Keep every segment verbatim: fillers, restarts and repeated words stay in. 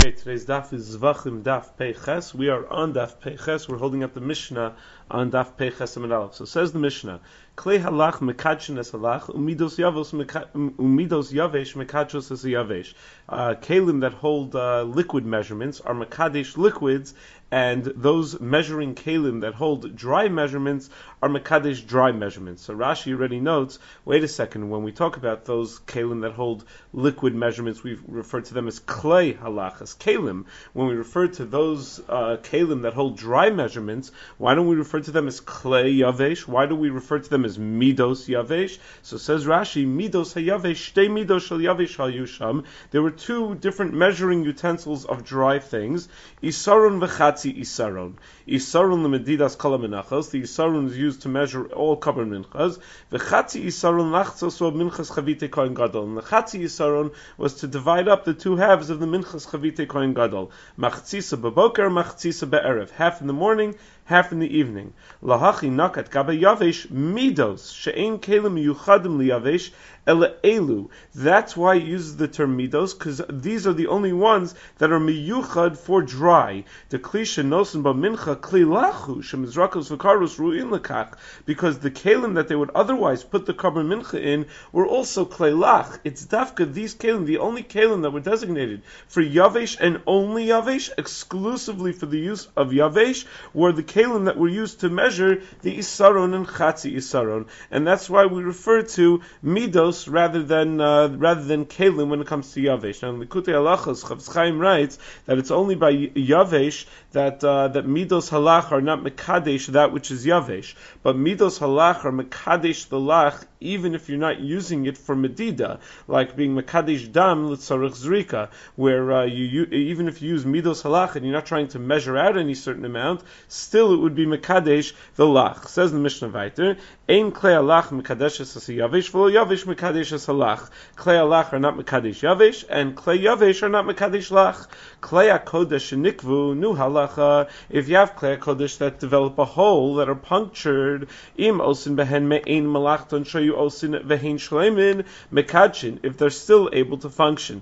Okay, today's daf is Zvachim Daf Peiches. We are on Daf Peiches. We're holding up the Mishnah on Daf Peiches Amud Aleph. So says the Mishnah, Klei halach mekadshin es halach, umidos yavos umidos yavesh mekadshos es yavesh. Kalim that hold uh, liquid measurements are mekadesh liquids, and those measuring kalim that hold dry measurements are mekadesh dry measurements. So Rashi already notes, wait a second, when we talk about those kalim that hold liquid measurements, we refer to them as klei halach, as kalim. When we refer to those uh, kalim that hold dry measurements, why don't we refer to them as klei yavesh? Why do we refer to them as midos yavesh? So says Rashi, midos hayavesh, shtei midos shel yavesh hayusham. There were two different measuring utensils of dry things, isaron v'chatzi isaron. Isaron lemedidas kol menachos. The isaron is used to measure all kabbalah minchas. V'chatzi isaron lachtzos of minchas chavite kohen gadol. And the chatzi isaron was to divide up the two halves of the minchas chavite kohen gadol. Machtzisa beboker, machtzisa be'erev. Half in the morning, half in the evening. Lahachi nakat gabe yavesh midos she'ein kelim yuchadim liyavesh ele elu. That's why he uses the term midos, because these are the only ones that are miyuchad for dry. The klisha nosen ba mincha kli lachu shemizrakos v'karus ru'in lekach, because the kelim that they would otherwise put the karban mincha in were also klei lach. It's dafka these kelim, the only kelim that were designated for yavesh and only yavesh, exclusively for the use of yavesh, were the kelim that were used to measure the isaron and chatzi isaron, and that's why we refer to midos rather than uh, rather than kelim when it comes to yavesh. Now, in Likutei Halachos, Chafetz Chaim writes that it's only by yavesh that uh, that midos halach are not mekadesh that which is yavesh, but midos halach are mekadesh the lach even if you're not using it for medida, like being mekadesh dam l'tzarich zrika, where uh, you, you even if you use midos halach and you're not trying to measure out any certain amount, still it would be mekadesh the lach. Says the Mishnah weiter, ein klei halach mekadesh es yavesh v'lo yavesh mekadesh es halach. Klei halach are not mekadesh yavesh, and klei yavesh are not mekadesh lach. Klei hakodesh shenikvu nu halacha. If you have klei hakodesh that develop a hole, that are punctured, im osin behen me'ein malachton shoyu osin vehein shleimin mekadshin, if they're still able to function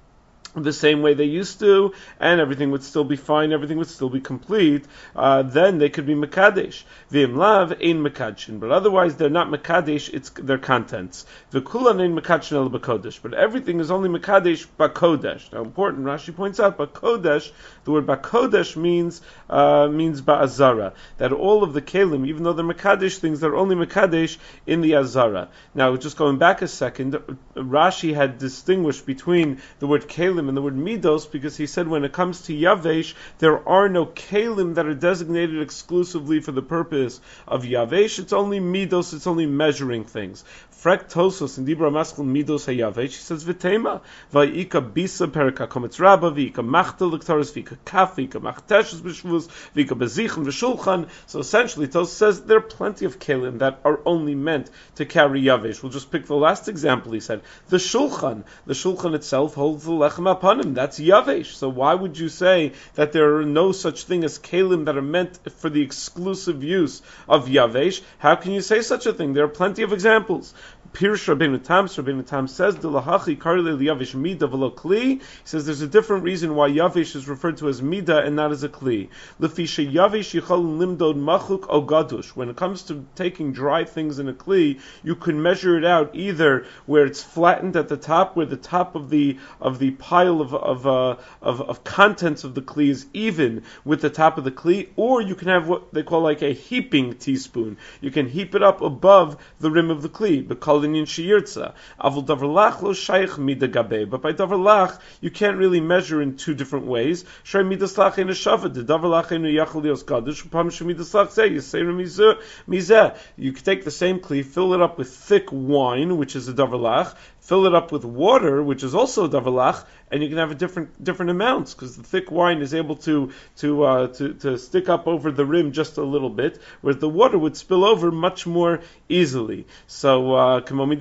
the same way they used to, and everything would still be fine, everything would still be complete, uh, then they could be mekadesh. V'im lav ein mekadshin, but otherwise they're not mekadesh, it's their contents. V'kulan ein mekadshin el b'kodesh, but everything is only mekadesh b'kodesh. Now important, Rashi points out, b'kodesh, the word b'kodesh means uh, means ba'azara, that all of the kelim, even though they're mekadesh things, they're only mekadesh in the azara. Now, just going back a second, Rashi had distinguished between the word kelim and the word midos, because he said when it comes to yavesh, there are no kelim that are designated exclusively for the purpose of yavesh. It's only midos, it's only measuring things. Frek Tosos in Dibra Maskul midos hayavesh, he says v'tema v'ika bisa perika kometz rabba v'ika machtel l'ktaris v'ika kaf v'ika machteshes b'shvus v'ika bezichim v'shulchan. So essentially Tosos says there are plenty of kelim that are only meant to carry yavesh. We'll just pick the last example. He said the shulchan, the shulchan itself holds the lechem upon him. That's yavesh. So why would you say that there are no such thing as kelim that are meant for the exclusive use of yavesh? How can you say such a thing? There are plenty of examples. Pirush Rabbeinu Tam, Rabbeinu Tam says, "The lahachi karle liyavish mida v'lo kli." He says there's a different reason why yavish is referred to as mida and not as a kli. Lefisha yavish yichol limdod machuk o gadush. When it comes to taking dry things in a kli, you can measure it out either where it's flattened at the top, where the top of the of the pile of of uh, of, of contents of the kli is even with the top of the kli, or you can have what they call like a heaping teaspoon. You can heap it up above the rim of the kli. Because in shiyirtza, avul davar lach lo shaykh mida gabe. But by davar lach, you can't really measure in two different ways. Shay midas lach in a shavad, the davar lach in a yachal lios kadosh. Pam shemidas lach say you say mizeh mizeh. You can take the same kli, fill it up with thick wine, which is a davar lach, fill it up with water, which is also davar lach, and you can have a different different amounts because the thick wine is able to to uh, to to stick up over the rim just a little bit, whereas the water would spill over much more easily. So uh, that's why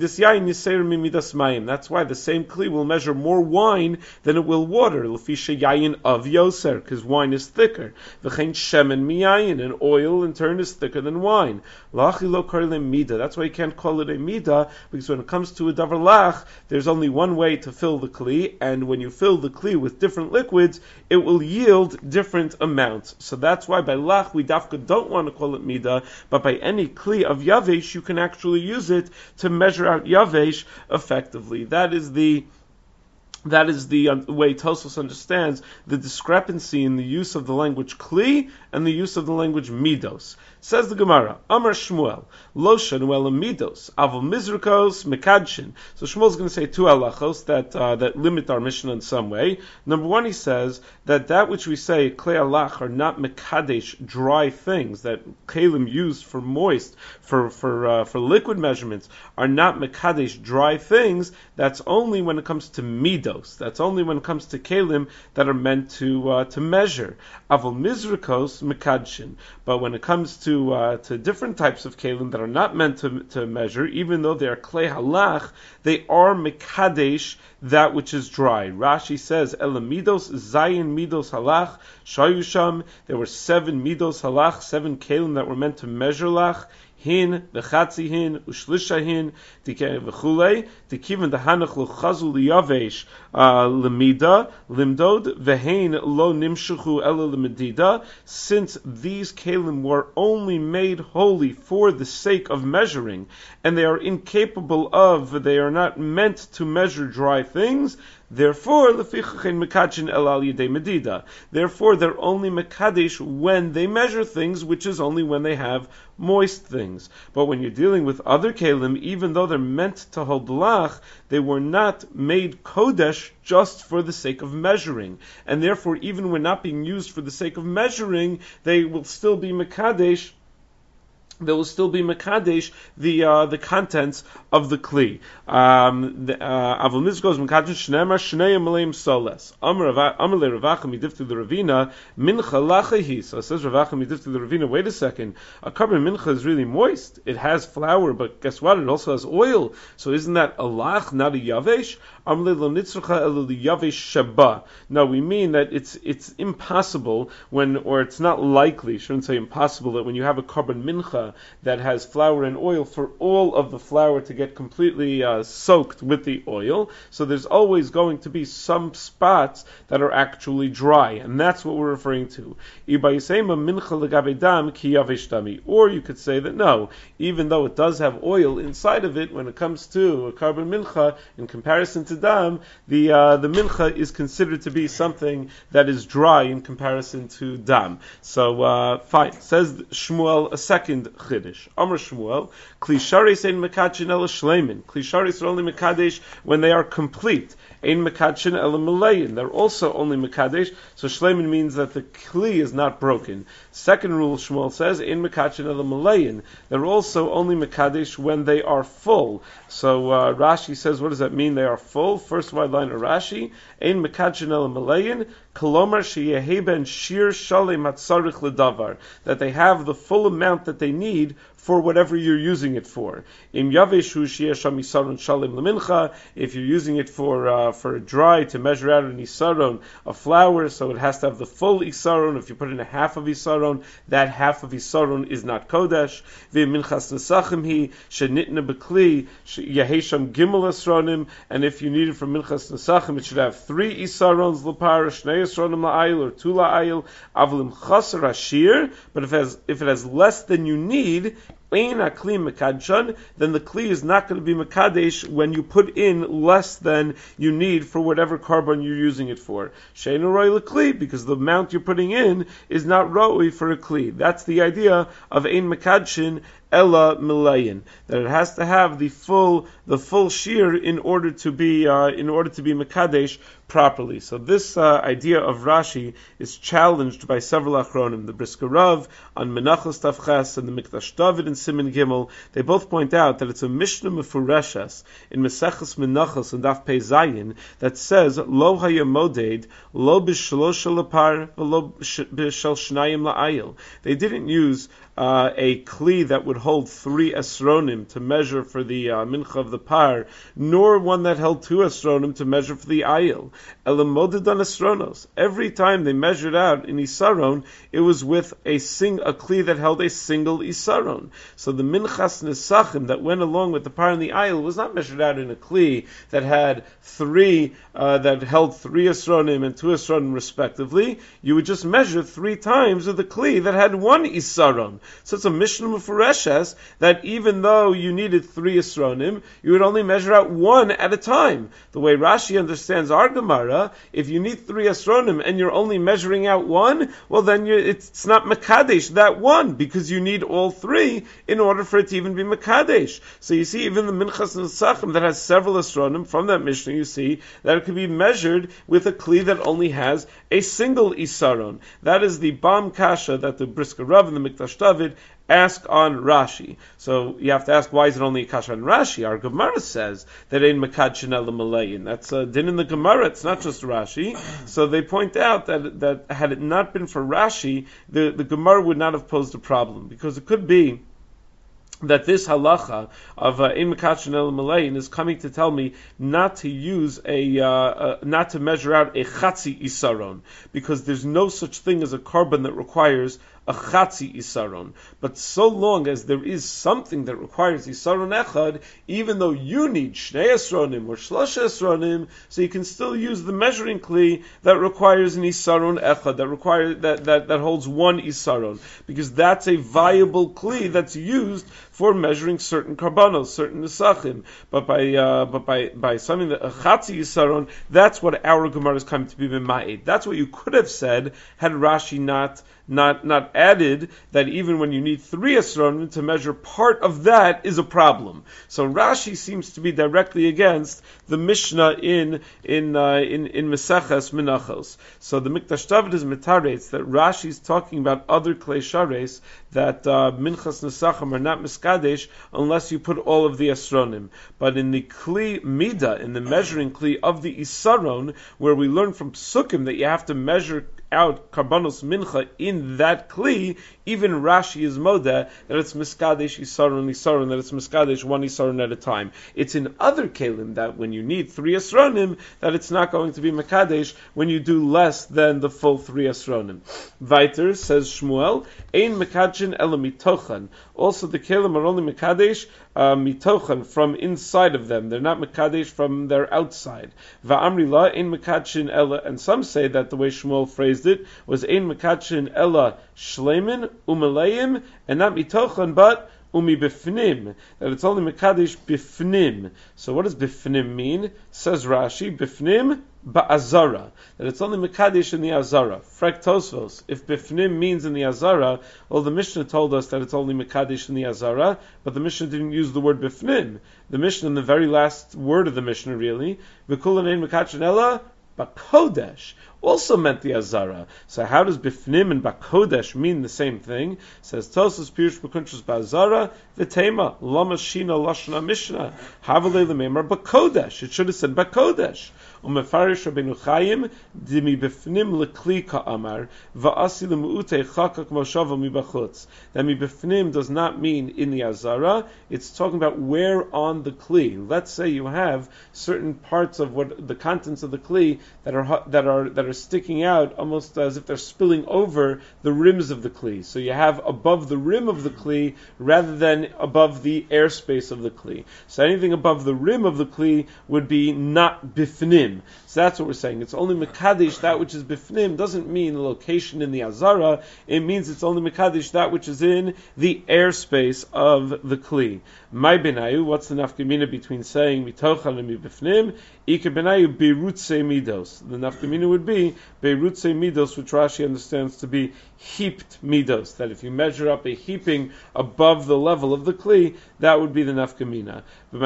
the same kli will measure more wine than it will water. Lefisha yayin of yoser, because wine is thicker. V'chein shemen miyayin, and oil in turn is thicker than wine. Lachi lo karle mida. That's why you can't call it a mida, because when it comes to a davar lach, lach, there's only one way to fill the kli, and when you fill the kli with different liquids, it will yield different amounts. So that's why by lach we dafka don't want to call it midah, but by any kli of yavesh you can actually use it to measure out yavesh effectively. That is the That is the um, way Tosfos understands the discrepancy in the use of the language kli and the use of the language midos. Says the Gemara, Amar Shmuel, Lo Shanuel midos, Avol Mizrukos Mekadshin. So Shmuel is going to say two halachos that uh, that limit our mission in some way. Number one, he says that that which we say klei halach are not mekadesh, dry things that kalim used for moist, for for uh, for liquid measurements are not mekadesh, dry things. That's only when it comes to midos. That's only when it comes to kalim that are meant to uh, to measure. Avol Mizrukos Mekadshin. But when it comes to uh, to different types of kalim that are not meant to to measure, even though they are klei halach, they are mekadesh, that which is dry. Rashi says, Elamidos zayin midos halach shayusham. There were seven midos halach, seven kalim that were meant to measure lach. Hin, v'chatzi hin, u'shlisha hin, v'chulei, t'kiven d'hanach lo chazu liyavesh lemida, limdod, v'hein lo nimshuchu ela lemedida, since these kalim were only made holy for the sake of measuring, and they are incapable of, they are not meant to measure dry things, therefore, lefichachen mekadshin el al yedei medida. Therefore, they're only mekadesh when they measure things, which is only when they have moist things. But when you're dealing with other kalim, even though they're meant to hold lach, they were not made kodesh just for the sake of measuring. And therefore, even when not being used for the sake of measuring, they will still be mekadesh. There will still be mekadesh the uh, the contents of the kli. Avol mizgos mekadesh shneimar shnei maleim soles. Amar le Ravachim yidiftu the Ravina mincha lachahi. So it says Ravachim yidiftu the Ravina. Wait a second, a carbon mincha is really moist. It has flour, but guess what? It also has oil. So isn't that a lach, not a yavesh? Amar lo nitzrucha elu yavesh sheba. No, we mean that it's it's impossible when, or it's not likely. Shouldn't say impossible, that when you have a carbon mincha that has flour and oil, for all of the flour to get completely uh, soaked with the oil. So there's always going to be some spots that are actually dry, and that's what we're referring to. Or you could say that no, even though it does have oil inside of it, when it comes to a carbon mincha, in comparison to dam, the uh, the mincha is considered to be something that is dry in comparison to dam. So uh, fine. Says Shmuel a second chiddush. Amar Shmuel, Kli sharis ein mekadshin ela shleimin. Kli sharis are only mekadesh when they are complete. Ein mekadshin ela melein. They're also only mekadesh. So shleimin means that the kli is not broken. Second rule, Shmuel says, ein mekadshin ela melein. They're also only mekadesh when they are full. So uh, Rashi says, what does that mean? They are full. First wide line of Rashi, ein mekadshin ela melein. Kolomar sheyeheben shir shalem hatzarich ledavar. That they have the full amount that they need for whatever you're using it for. Im yaveshu sheyesham isaron shalem lemincha. If you're using it for uh, for dry to measure out an isaron, a flour, so it has to have the full isaron. If you put in a half of isaron, that half of isaron is not kodesh. V'im minchas nesachim hi shenitna bekli yehesham gimel esronim. And if you need it for minchas nesachim, it should have three isarons lepar, shnei esronim la'ayil, or two la'ayil. Avlim chaser ashir. But if it has if it has less than you need, then the kli is not going to be mekadesh when you put in less than you need for whatever carbon you're using it for. Sheinu roi lekli, because the amount you're putting in is not roi for a kli. That's the idea of ein mekadshin ella milayin, that it has to have the full the full shear in order to be uh, in order to be mekadesh properly. So this uh, idea of Rashi is challenged by several achronim. The Brisker Rav on Menachos Tavches and the Mikdash David and Siman Gimel, they both point out that it's a Mishnah Mefureshes in Meseches Menachos and Daf Pei Zayin that says Lo hayamoded lo b'shlosha lepar v'lo b'shel shnayim la'ayil. They didn't use uh, a kli that would hold three esronim to measure for the uh, mincha of the par, nor one that held two esronim to measure for the ayil. Elamoded on esronos. Every time they measured out in isaron, it was with a sing a kli that held a single isaron. So the minchas nesachim that went along with the par and the ayil was not measured out in a kli that had three uh, that held three esronim and two esronim respectively. You would just measure three times with the kli that had one isaron. So it's a mishnah mufareshes that even though you needed three esronim, you would only measure out one at a time. The way Rashi understands our Gemara, if you need three esronim and you're only measuring out one, well then you, it's not mekadesh that one, because you need all three in order for it to even be mekadesh. So you see, even the minchas nesachim that has several esronim, from that mishnah you see that it could be measured with a kli that only has a single isaron. That is the Bam Kasha that the Brisker Rav and the Mikdash David ask on Rashi. So you have to ask, why is it only a kasha on Rashi? Our Gemara says that ein makad shenel malayin. That's a din in the Gemara. It's not just Rashi. So they point out that that had it not been for Rashi, the, the Gemara would not have posed a problem, because it could be that this halacha of ein makad shenel malayin is coming to tell me not to use a, uh, uh, not to measure out a chatzi isaron, because there's no such thing as a korban that requires a chatzi isaron. But so long as there is something that requires isaron echad, even though you need shnei esronim or shlosha esronim, so you can still use the measuring kli that requires an isaron echad, that requires that, that, that holds one isaron, because that's a viable kli that's used for measuring certain karbanos, certain nesachim. But by uh, but by by something that a chatzi isaron, that's what our Gemara is coming to be b'ma'id. That's what you could have said had Rashi not not not added that even when you need three esronim to measure part of that is a problem. So Rashi seems to be directly against the Mishnah in in uh, in in Meseches Menachos. So the Mikdash David is mitaretz that Rashi is talking about other klei shares that uh, minchas nesachim are not miskadesh unless you put all of the esronim. But in the kli mida, in the measuring kli of the isaron, where we learn from Sukkim that you have to measure out karbanos mincha in that kli, even Rashi is moda that it's miskadesh isaron isaron, that it's miskadesh one isaron at a time. It's in other kelim that when you need three esronim, that it's not going to be mikadesh when you do less than the full three esronim. Weiter says Shmuel, ein mikadshin ela mitochan. Also the kelim are only mikadesh uh, mitochan, from inside of them. They're not mikadesh from their outside. Va'amri la ein mikadshin ela, and some say that the way Shmuel phrased it was ein mikadshin ela shleimin umaleim, and not mitochan but umi bifnim, that it's only mekadesh bifnim. So what does bifnim mean? Says Rashi, bifnim ba'azara, that it's only mekadesh in the azara. Frek Tosfos, if bifnim means in the azara, well, the Mishnah told us that it's only mekadesh in the azara, but the Mishnah didn't use the word bifnim. The Mishnah, in the very last word of the Mishnah, really, v'kulan ein mekadshin ela Bakodesh, also meant the Azara. So how does Bifnim and Bakodesh mean the same thing? Says Tosus Pirush Bakuntrus Bazara V'tema Lama Shina Lashna Mishnah Havalei Lememar Bakodesh. It should have said Bakodesh. Umefarish Rabbeinu Chaim Dimi Bifnim Lekli Ka'amar Va'asi Lemu'utei Chakak Moshava Mibachutz. That Mi Bifnim does not mean in the Azara. It's talking about where on the Kli. Let's say you have certain parts of what the contents of the Kli that are that are that are sticking out almost as if they're spilling over the rims of the Kli. So you have above the rim of the Kli rather than above the airspace of the Kli. So anything above the rim of the Kli would be not Bifnim. So that's what we're saying. It's only Mekadesh, that which is Bifnim, doesn't mean the location in the Azara. It means it's only Mekadesh, that which is in the airspace of the Kli. My Benayu, what's the nafkamina between saying Mitochan and Mibifnim? Ike Benayu Beirutse Midos. The nafkamina would be Beirutse Midos, which Rashi understands to be heaped Midos. That if you measure up a heaping above the level of the Kli, that would be the nafkamina.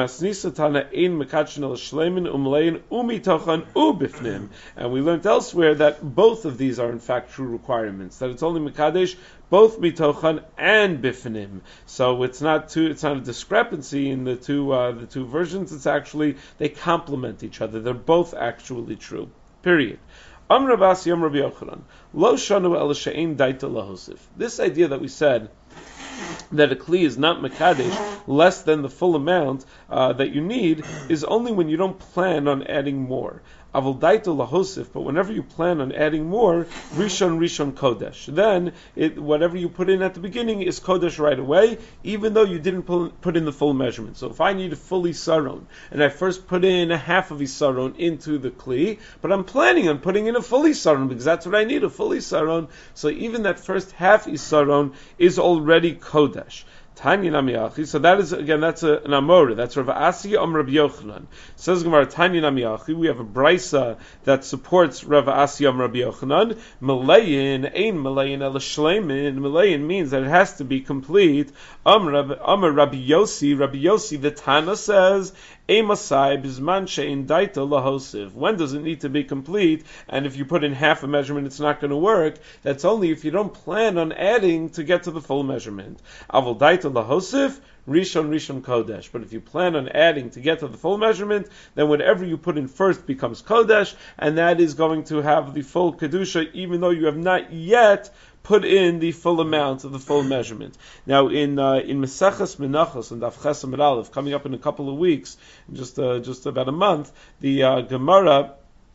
And we learned elsewhere that both of these are in fact true requirements. That it's only Mekadesh both mitochan and bifnim. So it's not too, it's not a discrepancy in the two uh, the two versions. It's actually, they complement each other. They're both actually true. Period. Amr Abbas Yom Rabbi Yochanan Lo shanu el she'ein daita lahosif. This idea that we said that a kli is not mekadesh less than the full amount uh, that you need is only when you don't plan on adding more. Avol daito lahosif, but whenever you plan on adding more, rishon rishon kodesh, then it, whatever you put in at the beginning is kodesh right away, even though you didn't pull, put in the full measurement. So if I need a full isaron, and I first put in a half of isaron into the kli, but I'm planning on putting in a full isaron because that's what I need, a full isaron. So even that first half isaron is already kodesh. Tanya Namiachi. So that is, again, that's a, an Amora. That's Rav Asya Om Rabbi Yochanan. Says Gemara, Tanya Namiachi. We have a brisa that supports Rav Asya Om Rabbi Yochanan. Malayin, ein Malayin el shleimin. Malayin means that it has to be complete. Om Rabbi Yossi. Rabbi Yossi, the Tana says, Emasai bizman she'in daita lahosiv. When does it need to be complete? And if you put in half a measurement, it's not going to work. That's only if you don't plan on adding to get to the full measurement. Avol daita lahosiv, rishon rishon kodesh. But if you plan on adding to get to the full measurement, then whatever you put in first becomes kodesh, and that is going to have the full kedusha, even though you have not yet put in the full amount of the full measurement. Now, in uh, in Meseches Menachos and Daf Ches Amud Aleph, coming up in a couple of weeks, just uh, just about a month, the uh, Gemara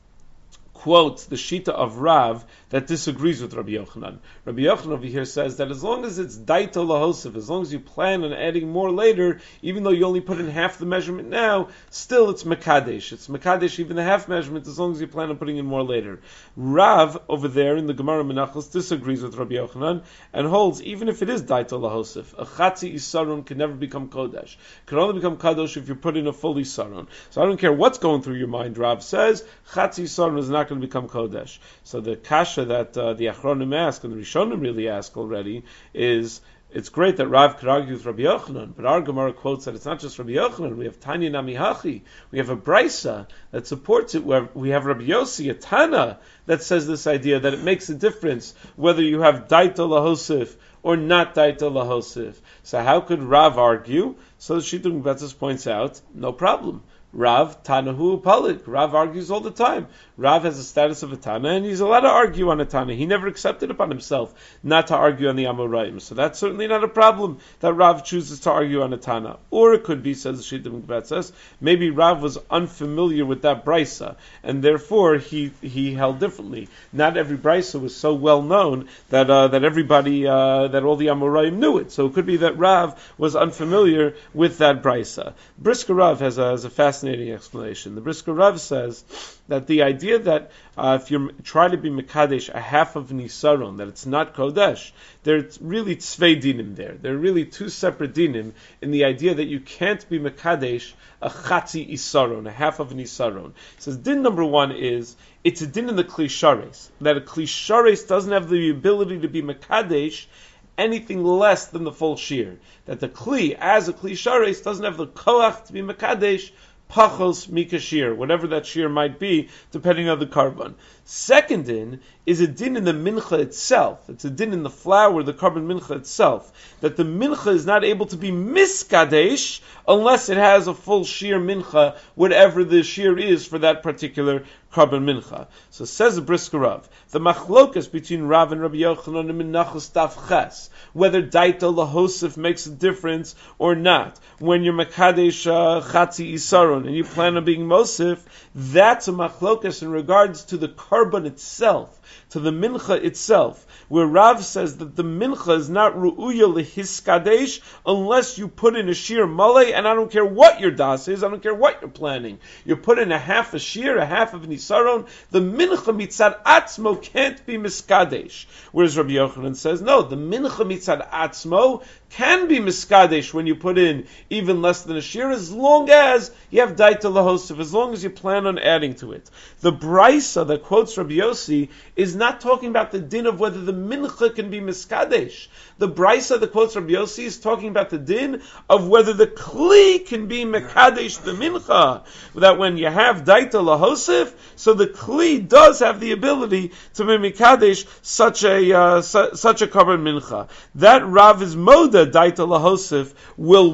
quotes the Shita of Rav that disagrees with Rabbi Yochanan. Rabbi Yochanan over here says that as long as it's daita lahosif, as long as you plan on adding more later, even though you only put in half the measurement now, still it's mekadesh. It's mekadesh even the half measurement as long as you plan on putting in more later. Rav over there in the Gemara Menachos disagrees with Rabbi Yochanan and holds even if it is daita lahosif, a chatzi isaron can never become kodesh. It can only become kadosh if you put in a full isaron. So I don't care what's going through your mind. Rav says chatzi isaron is not going to become kodesh. So the kasha that uh, the Achronim ask and the Rishonim really ask already is, it's great that Rav could argue with Rabbi Yochanan, but our Gemara quotes that it's not just Rabbi Yochanan. We have Tanya Namihachi. We have a brisa that supports it. Where we have Rabbi Yossi, a Tana, that says this idea that it makes a difference whether you have daita lahosif or not daita lahosif. So how could Rav argue? So Shittim Betzis points out, no problem. Rav Tanahu Palik. Rav argues all the time. Rav has the status of a Tana, and he's allowed to argue on a Tana. He never accepted upon himself not to argue on the Amoraim. So that's certainly not a problem that Rav chooses to argue on a Tana. Or it could be, says the Shittim Betzis, maybe Rav was unfamiliar with that brisa, and therefore he he held differently. Not every brisa was so well known that uh, that everybody, uh, that all the Amoraim knew it. So it could be that Rav was unfamiliar with that brisa. Brisker Rav has a, has a fascinating explanation. The Brisker Rav says that the idea that uh, if you try to be Mekadesh a half of Nisaron, that it's not Kodesh, there's really tzvei dinim there. There are really two separate dinim in the idea that you can't be Mekadesh a chatzi isaron, a half of an isaron. He says din number one is, it's a din in the Kli Shares, that a Kli Shares doesn't have the ability to be Mekadesh anything less than the full shear. That the Kli, as a Kli Shares, doesn't have the koach to be Mekadesh pachos mikashir, whatever that shear might be, depending on the carbon. Second din is a din in the mincha itself. It's a din in the flour, the carbon mincha itself, that the mincha is not able to be miskadesh unless it has a full shear mincha, whatever the shear is for that particular carbon mincha. So says the Brisker Rav, the machlokas between Rav and Rabbi Yochanan and Menachos Daf Ches, whether daita lahosif makes a difference or not, when you're makadesh uh, chatzi isaron and you plan on being mosif, that's a machlokas in regards to the carbon itself, to the mincha itself, where Rav says that the mincha is not ru'uya lehiskadesh unless you put in a shear malay, and I don't care what your das is, I don't care what you're planning. You put in a half a shear, a half of an isaron, the mincha mitzad atzmo can't be miskadesh. Whereas Rabbi Yochanan says, no, the mincha mitzad atzmo can be miskadesh when you put in even less than a shear, as long as you have daita lahosif, as long as you plan on adding to it. The brisa that quotes Rabbi Yossi is not talking about the din of whether the mincha can be miskadesh. The brisa that quotes Rabbi Yossi is talking about the din of whether the kli can be mekadesh the mincha. That when you have daita lahosif, so the kli does have the ability to be mekadesh such a uh, su- such a carbon mincha. That Rav is moda daita lahosif will work.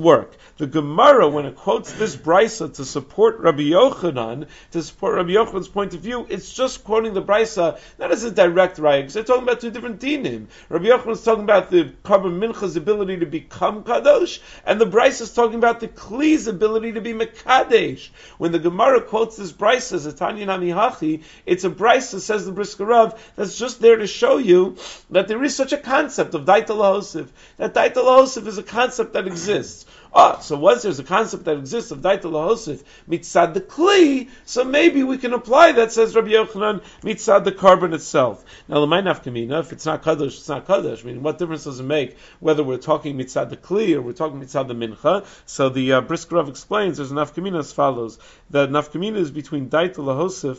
The Gemara, when it quotes this brisa to support Rabbi Yochanan, to support Rabbi Yochanan's point of view, it's just quoting the brisa not as a direct raya, because they're talking about two different dinim. Rabbi Yochanan is talking about the Karban Mincha's ability to become kadosh, and the brisa is talking about the Kli's ability to be mekadesh. When the Gemara quotes this brisa as a Tanya Nami Hachi, it's a brisa, says the Brisker Rav, that's just there to show you that there is such a concept of Daita Lahosif. That Daita Lahosif is a concept that exists. Ah, so once there's a concept that exists of Daita Lahosif mitzad the Kli, so maybe we can apply that, says Rabbi Yochanan, mitzad the carbon itself. Now, l'may nafkamina, if it's not kadosh, it's not kadosh. I mean, what difference does it make whether we're talking mitzad the Kli or we're talking mitzad the Mincha? So the uh, Brisker Rav explains there's a nafkamina as follows. The nafkamina is between Daita Lahosif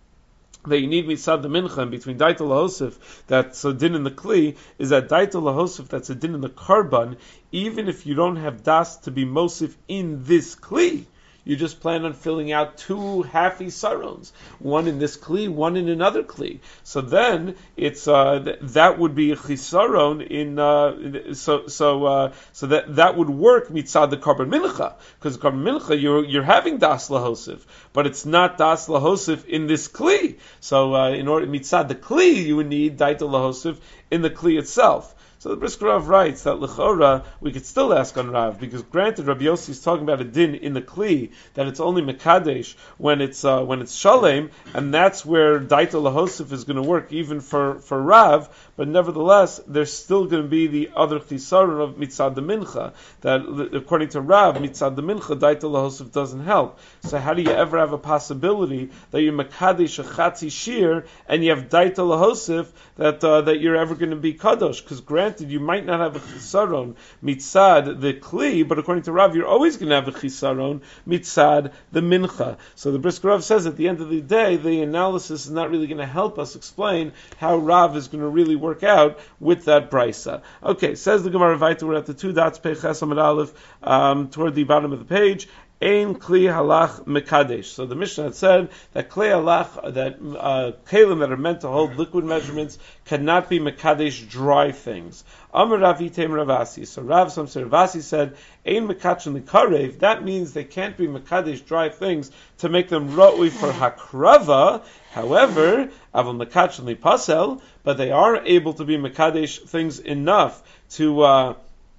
that you need mitzad the mincha, and between daita lahosif, that's a din in the kli, is that daita lahosif, that's a din in the karban, even if you don't have das to be mosif in this kli. You just plan on filling out two half sarons, one in this kli, one in another kli. So then it's uh, th- that would be a chisaron in uh, so so uh, so that that would work mitzad the karban mincha, because the karban mincha you're you're having das lahosif, but it's not das lahosif in this kli. So uh, in order mitzad the kli, you would need daita lahosif in the kli itself. So the Brisker Rav writes that l'chora we could still ask on Rav, because granted Rabbi Yossi is talking about a din in the kli that it's only mekadesh when it's uh, when it's shalem, and that's where daita lahosif is going to work even for, for Rav. But nevertheless, there's still going to be the other chisaron of mitzad the mincha, that according to Rav, mitzad the mincha daita lahosif doesn't help. So how do you ever have a possibility that you're mekadesh a chatzi shir and you have daita lahosif that uh, that you're ever going to be kadosh? Because granted, you might not have a chisaron mitzad the kli, but according to Rav, you're always going to have a chisaron mitzad the mincha. So the Brisker Rav says at the end of the day, the analysis is not really going to help us explain how Rav is going to really work out with that brisa. Okay, says the Gemara Vayta, we're at the two dots, Peiches Amud Aleph, um, toward the bottom of the page. Ein kli halach mekadesh. So the Mishnah had said that kli halach, that uh, kalim that are meant to hold liquid measurements, cannot be mekadesh dry things. Amar Ravi Tem Ravasi. So Rav some Ravasi said ein mekachin likarev. That means they can't be mekadesh dry things to make them ra'ui for hakrava. However, aval mekachin lipasel, but they are able to be mekadesh things enough to. Uh,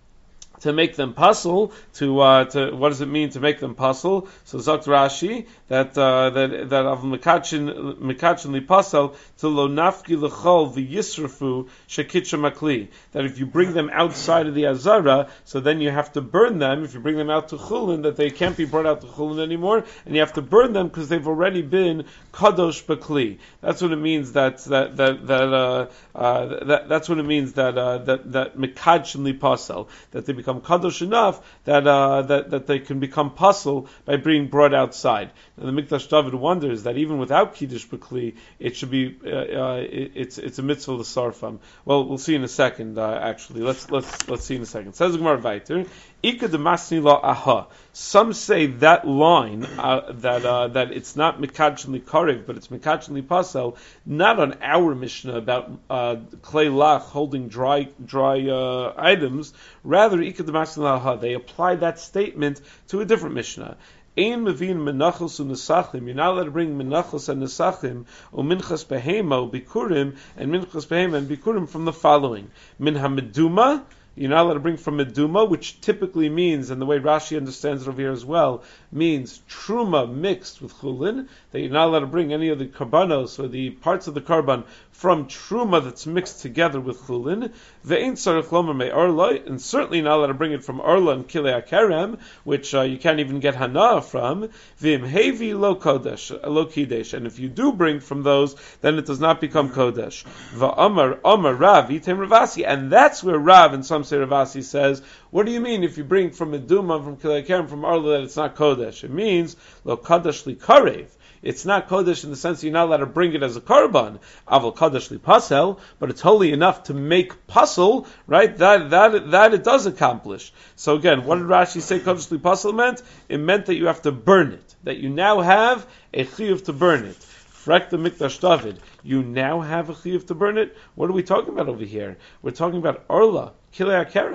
to make them puzzle, to uh, to what does it mean to make them puzzle? So Zakt Rashi that uh, that that of mekachin mekachin lipasel to lo nafki lechol v'yisrafu shekitcha makli, that if you bring them outside of the azara, so then you have to burn them. If you bring them out to chulin, that they can't be brought out to chulin anymore, and you have to burn them because they've already been kadosh bakli. That's what it means. That that that that uh, uh, that that's what it means. That uh, that that mekachin lipasel, that they become kadosh enough that uh, that that they can become puzzle by being brought outside. Now, the Mikdash David wonders that even without kiddush b'kli, it should be uh, uh, it, it's it's a mitzvah l'sarfam. Well, we'll see in a second. Uh, actually, let's let's let's see in a second. Says the Gemara Vayter, Ika demasni la aha. Some say that line uh, that uh, that it's not mikachin likarev, but it's mikachin lipasel. Not on our Mishnah about uh, klei lach holding dry dry uh, items. Rather, Ika demasni la aha. They apply that statement to a different Mishnah. Ein mevin menachos u'nesachim. You're not allowed to bring menachos and nesachim, or minchas behema, or bikurim, and minchas behema and bikurim from the following: min hameduma. You're not allowed to bring from meduma, which typically means, and the way Rashi understands it over here as well, means truma mixed with chulin. That you're not allowed to bring any of the karbanos or the parts of the karban from truma that's mixed together with chulin. Ve'ein tzarich lomer me'orla, and certainly not allowed to bring it from orla and kilei akerem, which uh, you can't even get hana from. V'im hevi lo kodesh, lo kidesh, and if you do bring from those, then it does not become kodesh. Va'amar amar Rav item Ravasi, and that's where Rav and some say Ravasi says, what do you mean if you bring from meduma, from kilei akerem, from orla, that it's not kodesh? It means lo kodesh li karev. It's not kodesh in the sense you're not allowed to bring it as a karban, aval kodesh li pasel, but it's holy enough to make pasel, right? That that that it does accomplish. So again, what did Rashi say kodesh li pasel meant? It meant that you have to burn it, that you now have a chiyuv to burn it. Frek the Mikdash David, you now have a chiyuv to burn it? What are we talking about over here? We're talking about orla, kilei akerem.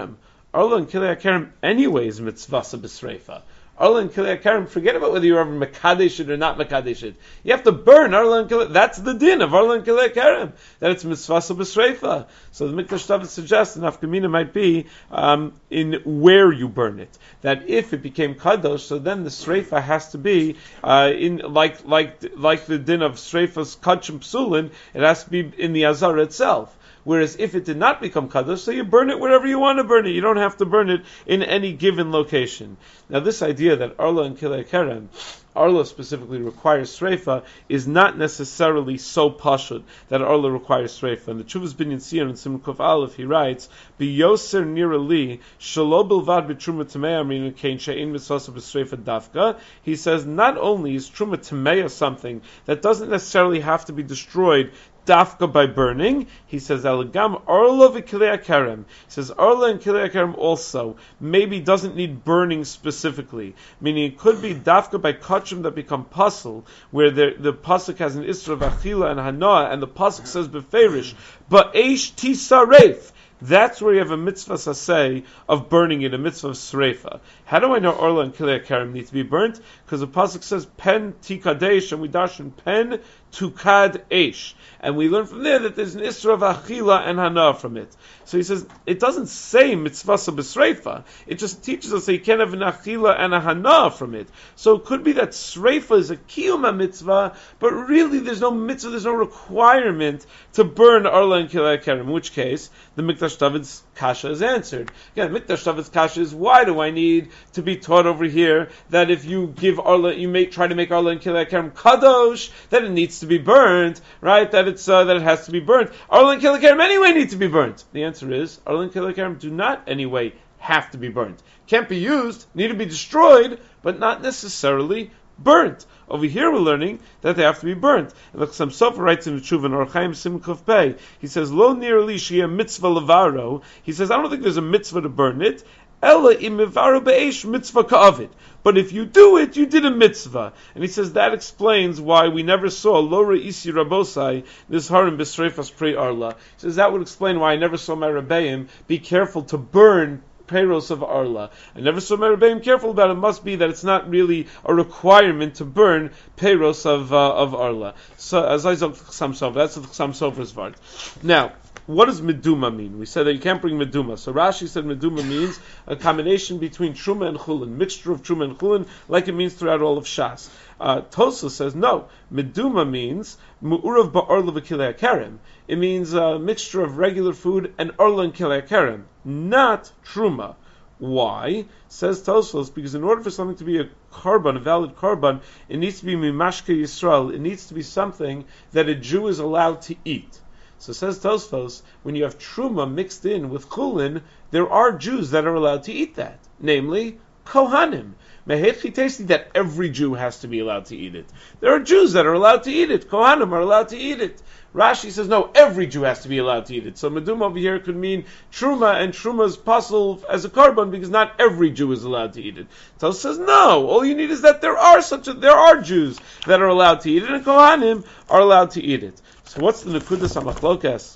Arla and Kilei HaKerem anyway is mitzvasa b'sreifa. Arla and Kilei HaKerem, forget about whether you're ever mekadesh it or not mekadesh it. You have to burn Arla and Kilei. That's the din of Arla and Kilei HaKerem, that it's mitzvasa b'sreifa. So the Mikdash David suggests an afkamina might be um, in where you burn it. That if it became kadosh, so then the sreifa has to be uh, in like like like the din of sreifas kachim psulin. It has to be in the azar itself. Whereas if it did not become kadosh, so you burn it wherever you want to burn it. You don't have to burn it in any given location. Now this idea that Arla and Kilei HaKerem, Arla specifically requires sreifa, is not necessarily so pashut that Arla requires sreifa. And the Chuvas Binyan Siyar in Simon Kuf Aleph, he writes, B'yoser nira li, shelo bilvad b'truma tameya amrinu kein she'in mitzvasa b'sreifa dafka. He says not only is truma tameya something that doesn't necessarily have to be destroyed dafka by burning, he says Elegam Arla v'Kilei HaKerem. He says Arla and Kilei HaKerem also maybe doesn't need burning specifically, meaning it could be dafka by kachim that become puzzle, where the the pasuk has an isra of achila and hanoah, and the pasuk says beferish, but eish tisaref. That's where you have a mitzvah saseh of burning it, a mitzvah of sreifa. How do I know Arla and Kilei HaKerem need to be burnt? Because the pasuk says pen tikadesh, and we darshan pen tukad eish, and we learn from there that there's an isra of achila and hana from it. So he says it doesn't say mitzvah b'sreifa. It just teaches us that you can't have an achila and a hana from it. So it could be that sreifa is a kiyuma mitzvah, but really there's no mitzvah, there's no requirement to burn Arla and Kilei HaKerem. In which case the Mikdash David's kasha is answered. Again, Mikdash David's kasha is, why do I need to be taught over here that if you give Arla, you may try to make Arla and Kilei HaKerem kadosh, that it needs to be burnt, right? That it's uh, that it has to be burnt. Arla and Kilei HaKerem anyway need to be burnt. The answer is Arla and Kilei HaKerem do not anyway have to be burnt. Can't be used, need to be destroyed, but not necessarily burnt. Over here we're learning that they have to be burnt. And the Chassam Sofer writes in the Tshuva in Orchaim Sim Kuf Pei, he says, Lo nearly shia mitzvah levaro. He says, I don't think there's a mitzvah to burn it. Ella im mevaro be'esh mitzvah ka'avid. But if you do it, you did a mitzvah. And he says that explains why we never saw Lo re'isi rabosai nizharim b'sreifas pre arla. He says that would explain why I never saw my Rebbeim be careful to burn Peiros of Arla. I never saw my Rebbeim careful about it. It must be that it's not really a requirement to burn Peiros of uh, of Arla. So as I said, Chassam Sofer, that's the Chassam Sofer's vart. Now, what does meduma mean? We said that you can't bring meduma. So Rashi said meduma means a combination between truma and chulin, mixture of truma and chulin, like it means throughout all of Shas. Uh, Tosfos says no. Meduma means mu'urav ba'arla v'kilei HaKerem. It means a mixture of regular food and arla and kilei HaKerem, not truma. Why? Says Tosfos, because in order for something to be a korban, a valid korban, it needs to be mimashke Yisrael. It needs to be something that a Jew is allowed to eat. So says Tosfos, when you have truma mixed in with chulin, there are Jews that are allowed to eat that, namely Kohanim. Mehechi tasty that every Jew has to be allowed to eat it. There are Jews that are allowed to eat it. Kohanim are allowed to eat it. Rashi says no, every Jew has to be allowed to eat it. So meduma over here could mean truma, and truma's possible as a korban because not every Jew is allowed to eat it. Tosfos says no. All you need is that there are such a, there are Jews that are allowed to eat it, and Kohanim are allowed to eat it. So what's the nekudas hamachlokas?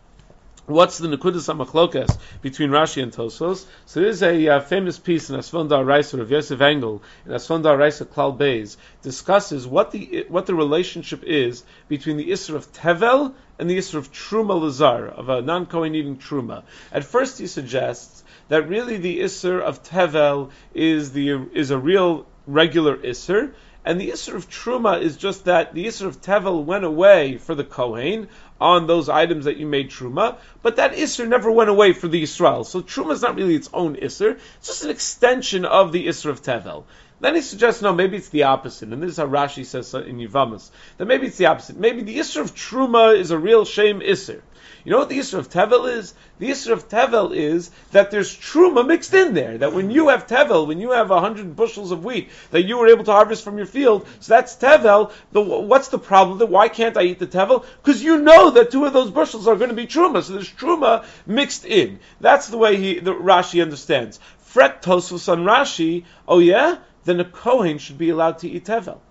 What's the nekudas hamachlokas between Rashi and Tosfos? So there's a uh, famous piece in Asfon Da'araisa of Yosef Engel in Asfon Da'araisa Klal Beis discusses what the what the relationship is between the Isser of Tevel and the Isser of Truma Lazar, of a non-Kohen eating Truma. At first he suggests that really the Isser of Tevel is the is a real regular Isser, and the Isser of Truma is just that the Isser of Tevel went away for the Kohen on those items that you made Truma, but that Isser never went away for the Yisrael. So Truma is not really its own Isser, it's just an extension of the Isser of Tevel. Then he suggests, no, maybe it's the opposite, and this is how Rashi says in Yevamos, that maybe it's the opposite. Maybe the Isser of Truma is a real shame Isser. You know what the Isser of Tevel is? The Isser of Tevel is that there's Truma mixed in there. That when you have Tevel, when you have a hundred bushels of wheat that you were able to harvest from your field, so that's Tevel. The, what's the problem? That why can't I eat the Tevel? Because you know that two of those bushels are going to be Truma. So there's Truma mixed in. That's the way he, the Rashi understands. Fret Tosfos on Rashi, oh yeah? Then a Kohen should be allowed to eat Tevel.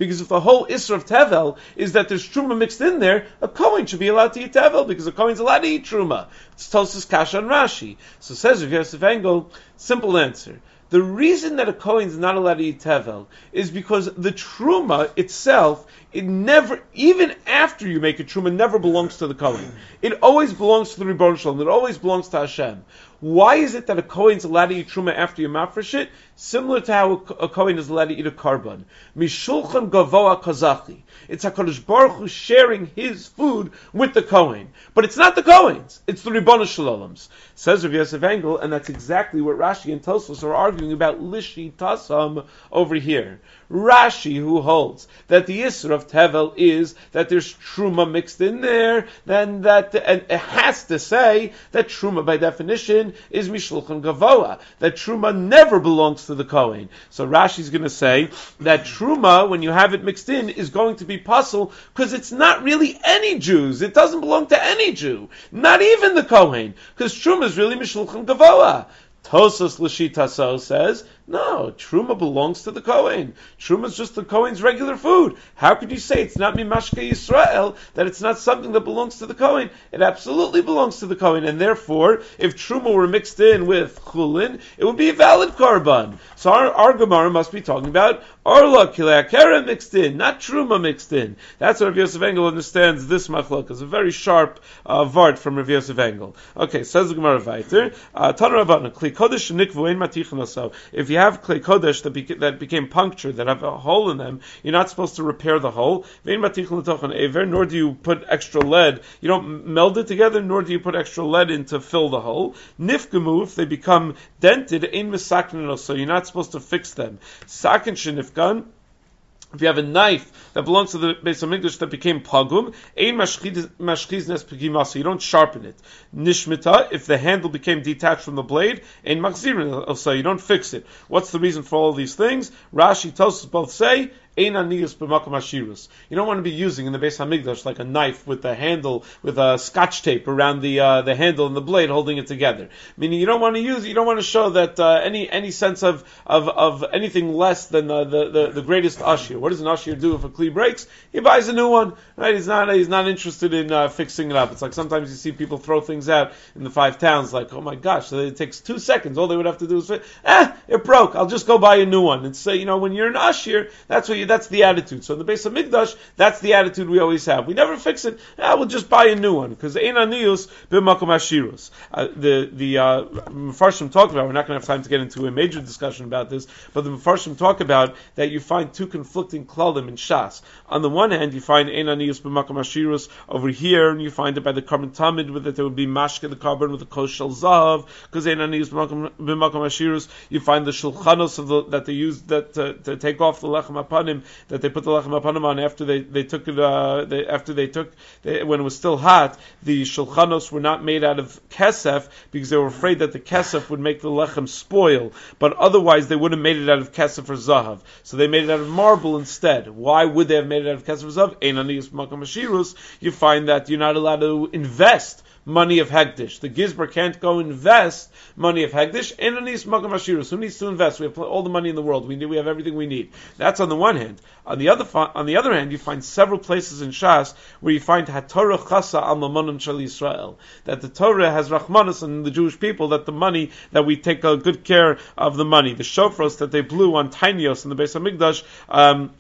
Because if the whole Isra of Tevel is that there's Truma mixed in there, a Kohen should be allowed to eat Tevel, because a Kohen's allowed to eat Truma. It's Tosas Kasha and Rashi. So says Rav Yosef Engel, simple answer. The reason that a Kohen is not allowed to eat Tevel is because the Truma itself, it never, even after you make a Truma, never belongs to the Kohen. It always belongs to the Ribono Shel Olam. It always belongs to Hashem. Why is it that a Kohen is allowed to eat Truma after you mafresh it? Similar to how a Kohen is allowed to eat a Karban. Mishulchan Gavoa Kazachi. It's HaKadosh Baruch Hu sharing his food with the Kohen. But it's not the Kohen's. It's the Ribono Shel Olam's. Says Rav Yosef Engel, and that's exactly what Rashi and Tosfos are arguing about Lishi Tasam over here. Rashi, who holds that the Isra of Tevel is that there's Truma mixed in there, then that, and it has to say that Truma by definition is Mishulchan Gavoa, that Truma never belongs to the Kohen. So Rashi's going to say that Truma, when you have it mixed in, is going to be puzzle because it's not really any Jews. It doesn't belong to any Jew, not even the Kohen, because Truma is really Mishulchan Gavoa. Tosas L'shitaso says, no, Truma belongs to the Kohen. Truma is just the Kohen's regular food. How could you say it's not Mimashke Yisrael, that it's not something that belongs to the Kohen? It absolutely belongs to the Kohen, and therefore, if Truma were mixed in with Chulin, it would be a valid Karban. So our, our Gemara must be talking about Arla Kilei Akera mixed in, not Truma mixed in. That's what Rav Yosef Engel understands this machlok as a very sharp uh, vart from Rav Yosef Engel. Okay, says the Gemara weiter. Uh, Tana Rabbanan, Klei Kodesh Nikvu Ein Matichin Oso. If you have Klei Kodesh that, beca- that became punctured, that have a hole in them, you're not supposed to repair the hole. Vein Matichin L'tochen Ever, nor do you put extra lead. You don't meld it together, nor do you put extra lead in to fill the hole. Nifgemu, if they become dented, Ein Mesaknin Oso, you're not supposed to fix them. Sakin Shenifgan, if you have a knife that belongs to the Beis Hamikdash that became pagum, ein mashchiz nes pegimasa, you don't sharpen it. Nishmita, if the handle became detached from the blade, ein machzirin also, you don't fix it. What's the reason for all these things? Rashi, Tosfos both say, ein aniyus b'makom hashirus. You don't want to be using in the Beis Hamikdash like a knife with a handle, with a scotch tape around the uh, the handle and the blade holding it together. Meaning you don't want to use, you don't want to show that uh, any any sense of of, of anything less than uh, the, the the greatest ashir. What does an ashir do if a kli breaks? He buys a new one. Right? He's not he's not interested in uh, fixing it up. It's like sometimes you see people throw things out in the five towns, like, oh my gosh, so it takes two seconds. All they would have to do is, eh, it broke. I'll just go buy a new one. And say, you know, when you're an ashir, that's what you, that's the attitude. So in the Beis Hamikdash, that's the attitude we always have. We never fix it. Eh, we'll just buy a new one because ein aniyus b'makom hashirus. Uh, the the uh, Mefarshim talk about. We're not going to have time to get into a major discussion about this, but the Mefarshim talk about that you find two conflicting klalim in Shas. On the one hand, you find ein aniyus b'makom hashirus over here, and you find it by the Karban Tamid with it. There would be mashke the carbon with the kosh shel zahav because ein aniyus b'makom hashirus. You find the shulchanos of the, that they used that to, to take off the lechem apanim, that they put the lechem apanim on after they, they took it uh, they, after they took they, when it was still hot. The shulchanos were not made out of kesef because they were afraid that the kesef would make the lechem spoil, but otherwise they would have made it out of kesef or zahav. So they made it out of marble instead. Why would they have made it out of kesef or zahav? Ein aniyus b'makom hashirus. You find that you're not allowed to invest money of Hekdesh. The Gizbar can't go invest money of Hekdesh. And aniyus b'makom hashirus. Who needs to invest? We have all the money in the world. We need, we have everything we need. That's on the one hand. On the other on the other hand, you find several places in Shas where you find HaTorah chasa al mamonim shel Yisrael, that the Torah has rachmanis on the Jewish people, that the money, that we take uh, good care of the money. The shofros that they blew on Tainios in the Beis Hamikdash, um,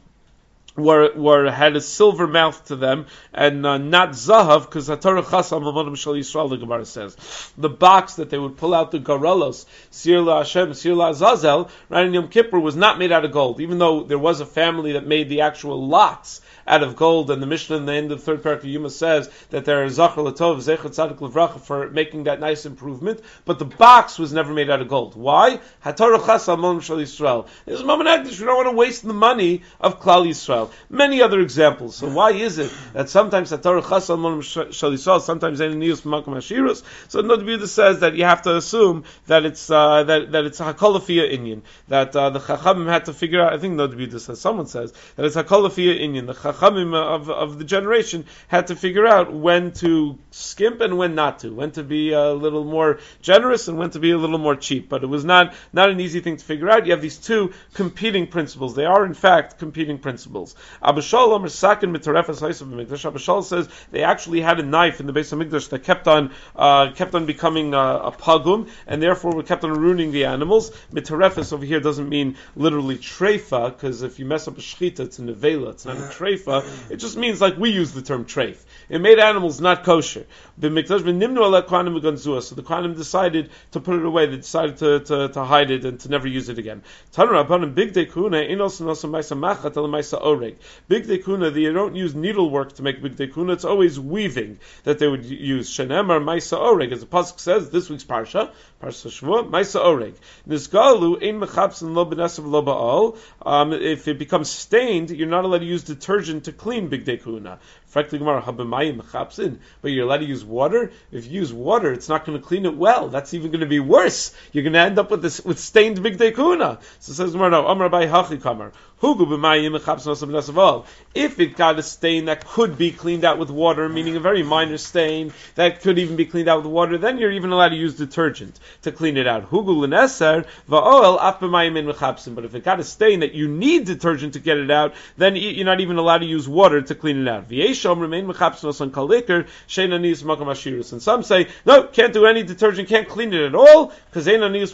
Were, were had a silver mouth to them and uh, not zahav, because HaTorah chas al mamonim shel Yisrael, the Gemara says. The box that they would pull out the garolos, Sir la Hashem, Sir la Azazel, right in Yom Kippur, was not made out of gold, even though there was a family that made the actual lots out of gold, and the Mishnah in the end of the third parak of Yuma says that there are Zachar Latov, Zecher Tzadik Levracha for making that nice improvement, but the box was never made out of gold. Why? HaTorah chas al mamonim shel Yisrael. This is Mammon Ekdesh. We don't want to waste the money of Klal Yisrael. Many other examples. So why is it that sometimes HaTorah chas al mamonim shel Yisrael, sometimes ein aniyus b'makom hashirus? So Nod B'Yehuda says that you have to assume that it's uh, that that it's hakol lefiyah inyan, that uh, the Chachamim had to figure out. I think Nod B'Yehuda says, someone says that it's hakol lefiyah inyan. The Chachamim of of the generation had to figure out when to skimp and when not to, when to be a little more generous and when to be a little more cheap. But it was not not an easy thing to figure out. You have these two competing principles. They are in fact competing principles. animals. Abba Shalom Sakin Mitarefes Haisav Mikdash. Abba Shalom says they actually had a knife in the base of Mikdash that kept on uh, kept on becoming uh, a pagum, and therefore we kept on ruining the animals. Mitarefes over here doesn't mean literally treifa, because if you mess up a shechita, it's a nevela, it's not a treifa. It just means like we use the term treif. It made animals not kosher. The Mikdash v'nimnu ala kohanim v'ganzua. So the kohanim decided to put it away. They decided to, to, to hide it and to never use it again. Tanur Rabbanan big day kuna inos nosa ma'isa machat ala ma'isa oreg. Big day kuna, they don't use needlework to make big day kuna. It's always weaving that they would use. Shenemar ma'isa oreg, as the pasuk says this week's parsha, parsha Shvuah, ma'isa oreg. Nisgalu ein mechapsin lo b'nesav lo ba'al. Um, if it becomes stained, you're not allowed to use detergent to clean big day kuna. But you're allowed to use water. If you use water, it's not going to clean it well. That's even going to be worse. You're going to end up with this with stained big dekuna. So it says Gemara now, Amar Bai Hachi Kamar. If it got a stain that could be cleaned out with water, meaning a very minor stain that could even be cleaned out with water, then you're even allowed to use detergent to clean it out. But if it got a stain that you need detergent to get it out, then you're not even allowed to use water to clean it out. And some say, no, can't do any detergent, can't clean it at all, because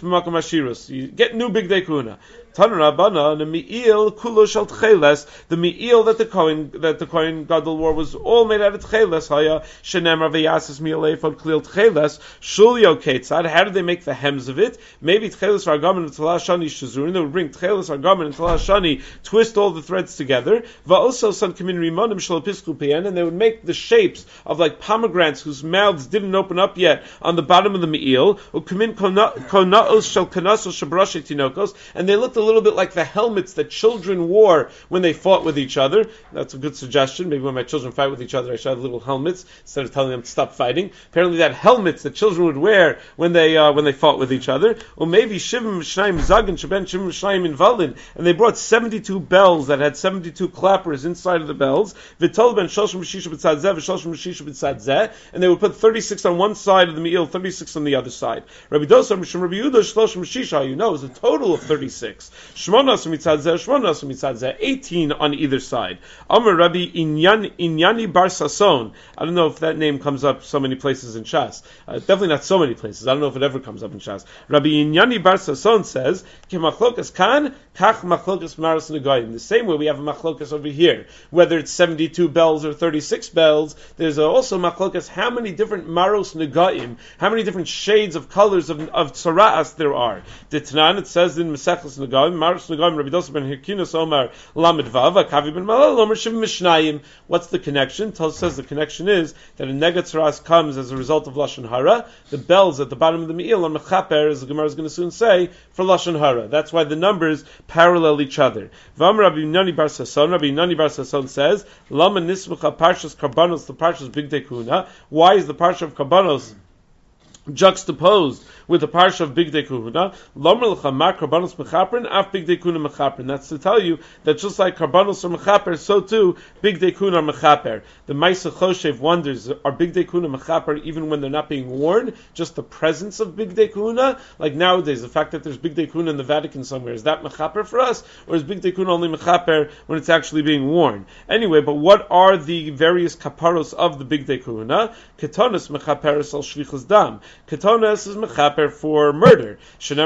you get new big dekuna. The mi'il kulo shel tcheles, the mi'il that the Kohen that the Kohen Gadol wore was all made out of tcheles. Haya shenemar v'yasis mi'il ephod klil tcheles shulyo ketzad. How did they make the hems of it? Maybe tcheles ragaman and tchelas shani shazurin. They would bring tcheles ragaman and tchelas shani, twist all the threads together. Va'oso san kamin rimonim shel pisku pian, and they would make the shapes of like pomegranates whose mouths didn't open up yet on the bottom of the me'il. Ukamin konaos shel kanasos shabrashe tinokos, and they looked a little bit like the helmets that children wore when they fought with each other. That's a good suggestion. Maybe when my children fight with each other, I should have little helmets instead of telling them to stop fighting. Apparently, that helmets that children would wear when they uh, when they fought with each other. Or maybe shivim shnaim zagin sheben shivim shnaim invalin, and they brought seventy-two bells that had seventy-two clappers inside of the bells. V'tol ben shoshim shisha b'tzad zeh v'shoshim shisha b'tzad zeh, and they would put thirty-six on one side of the me'il, thirty-six on the other side. Rabbi Dosa Mishum Rabbi Yehuda shloshim shisha, you know, is a total of thirty-six. Shmonas mitzad zeh, shmonas mitzad zeh, eighteen on either side. Amar Rabbi Inyan, Inyani Bar Sason. I don't know if that name comes up so many places in Shas. Uh, definitely not so many places. I don't know if it ever comes up in Shas. Rabbi Inyani Bar Sason says, Ki machlokas kan, kach machlokas maros negayim. The same way we have a machlokas over here. Whether it's seventy-two bells or thirty-six bells, there's also machlokas how many different maros negayim, how many different shades of colors of, of tzara'as there are. The Tanan, it says in Mesechus negayim, maros negayim, Rabbi Dosa ben Hirkinos Omar Lamed Vav, Akavi ben Malal Omar Shivim Mishnayim. What's the connection? Tel says the connection is that a nega tzara'as comes as a result of Lashon Hara. The bells at the bottom of the me'il are mechaper, as the Gemara is going to soon say, for Lashon Hara. That's why the numbers parallel each other. Vam Rabbi Nani Bar Sason, Rabbi Nani Bar Sason says, Lama Nismucha Parshas Karbanos, the Parshas Big Dekuna. Why is the Parsha of Karbanos juxtaposed with the parsha of Big Dekuna? Lomer l'chamar karbanos mechaprin, af Big Dekuna mechaprin. That's to tell you that just like karbanos are mechaper, so too Big Dekuna are mechaper. The Maisa Choshev wonders, are Big Dekuna mechaper even when they're not being worn? Just the presence of Big Dekuna? Like nowadays, the fact that there's Big Dekuna in the Vatican somewhere, is that mechaper for us? Or is Big Dekuna only mechaper when it's actually being worn? Anyway, but what are the various kaparos of the Big Dekuna? Ketonis mechaperes al shvichus dam. Ketonis is mechaper for murder.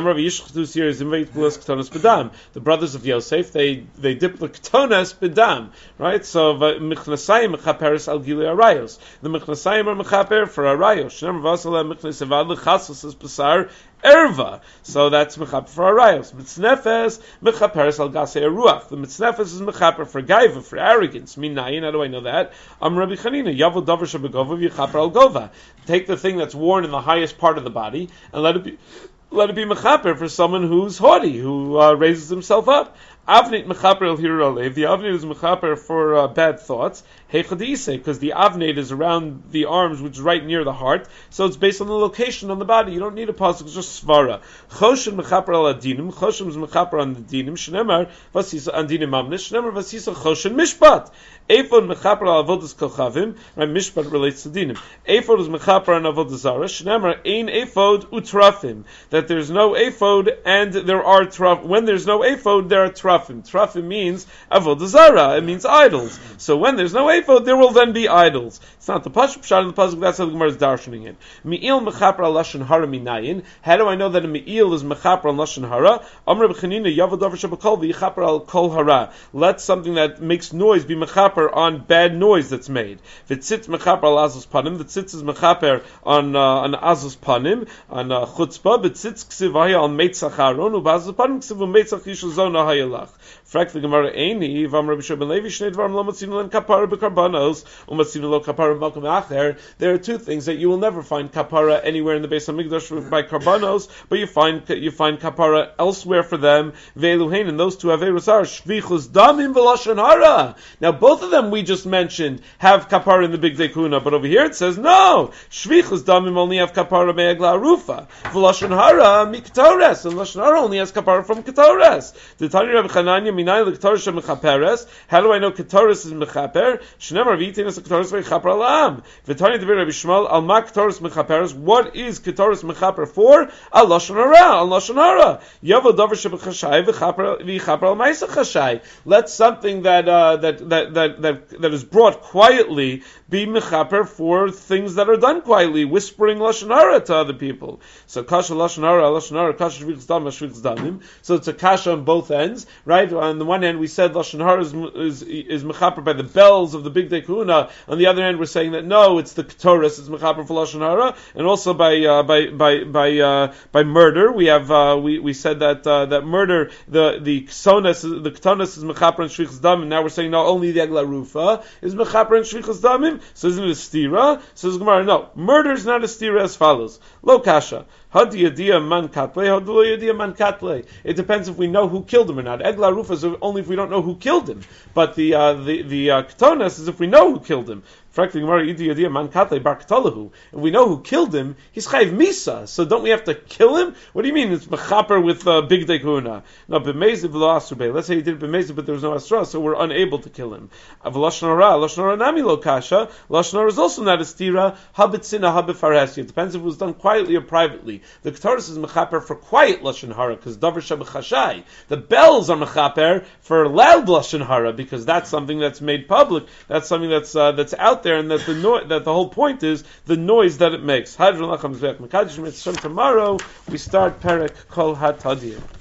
The brothers of Yosef, they they dip the ketonas bedam, right? So michnasayim mechaperes al gilei arayos. The michnasayim are mechaper for arayos. Shneimar v'asala michnasevad lechasos is besar erva. So that's mechaper for arayos. Mitznefes mechaperes al gasei ruach. The mitznefes is mechaper for gaiva, for arrogance. Minayin, how do I know that? Am Rabbi Chanina yavo davar shebegova v'yichaper al gova. Take the thing that's worn in the highest part of the body and let it be let it be mechaper for someone who's haughty, who uh, raises himself up. Avnit mechaper el hiralev. The avnit is mechaper for uh, bad thoughts. Heichadise, because the avnit is around the arms, which is right near the heart. So it's based on the location on the body. You don't need a pasuk, it's just svara. Choshen mechaper al adinim. Choshen is mechaper on the dinim. Shneimar vasisa andinim mamnish. Shneimar vasisa choshen mishpat. Ephod mechaper al avodas kochavim. Right, mishpat relates to dinim. Ephod is mechaper on avodas zara. Shneimar ein ephod utrafim. That there's no ephod and there are traf. When there's no ephod, there are traf. trafim. Trafim means avodah zarah. It means idols. So when there's no ephod, there will then be idols. It's not the pasuk pshat in the pasuk. That's how the Gemara is darshaning it. Me'il mechaper al lashon hara minayin. How do I know that a me'il is mechaper al lashon hara? Amr b'chanina yavod davar shabakol v'yichaper al kol hara. Let something that makes noise be mechaper on bad noise that's made. V'tzitz mechaper al azus panim. The tzitz is mechaper on uh, on azus panim on uh, chutzpah. V'tzitz ksivaya al meitzach haron u'b'azus panim ksivu meitzach yishu zona hayalach. Frak the Gemara Eini Vam Rabbi Shimon Levi Shnei Dvarim Lo Matzinu Len Kapara B'Karbanos U'Matzinu Lo Kapara B'Malkum Acher. There are two things that you will never find kapara anywhere in the Beis Hamikdash by Karbanos, but you find you find kapara elsewhere for them. Ve'eluhein, and those two averos are Shvichus Damim V'Lashon Hara. Now both of them we just mentioned have kapara in the Big Day Kuna, but over here it says no. Shvichus Damim only have kapara Me'egla Arufa. V'Lashon Hara Miktores, and Lashon Hara only has kapara from Ketores. The Tani Rabbi Chananya. How do I know Ketoris is mechaper? Shnemar v'yitin is Ketoris v'yichaper alam. V'tani devir Rabbi Shmuel al ma Ketoris mechaperes. What is Ketoris mechaper for? Al lashon hara, al lashon hara. Yavo davar shebechashai v'yichaper al ma'isa chashai. Let something that uh, that, that that that that is brought quietly be mechaper for things that are done quietly, whispering lashon hara to other people. So kasha lashon hara, lashon hara, kasha shvichus dam, shvichus damim. So it's a kasha on both ends, right? On the one hand, we said lashon hara is is, is mechaper by the bells of the Big Day Kahuna. On the other hand, we're saying that no, it's the Ketoris is mechaper for lashon hara, and also by uh, by by by uh, by murder. We have uh, we we said that uh, that murder the the ksonas the ketonis is mechaper and shvichus damim. Now we're saying no, only the egla rufa is mechaper and shvichus damim. So isn't it a stira? So Gemara, no, murder is not a stira as follows. Lo kasha. Hadiyadiya man katle, hadiyadiya man katle. It depends if we know who killed him or not. Egla rufa is only if we don't know who killed him. But the uh, the the uh, ketonas is if we know who killed him. If we know who killed him, he's chayiv misa. So don't we have to kill him? What do you mean it's mechaper with uh, big day kahuna? No, b'meiziv v'lo asur. Let's say he did b'meiziv, but there was no asra, so we're unable to kill him. V'lashon hara, lashon hara nami lo kasha. Lashon hara is also not a stira. Habitzina habifaresi. It depends if it was done quietly or privately. The Ketoris is mechaper for quiet lashon hara because davar shebechashai. The bells are mechaper for loud lashon hara because that's something that's made public. That's something that's uh, that's out there, and that the no- that the whole point is the noise that it makes. Tomorrow we start Perek Kol HaTadir.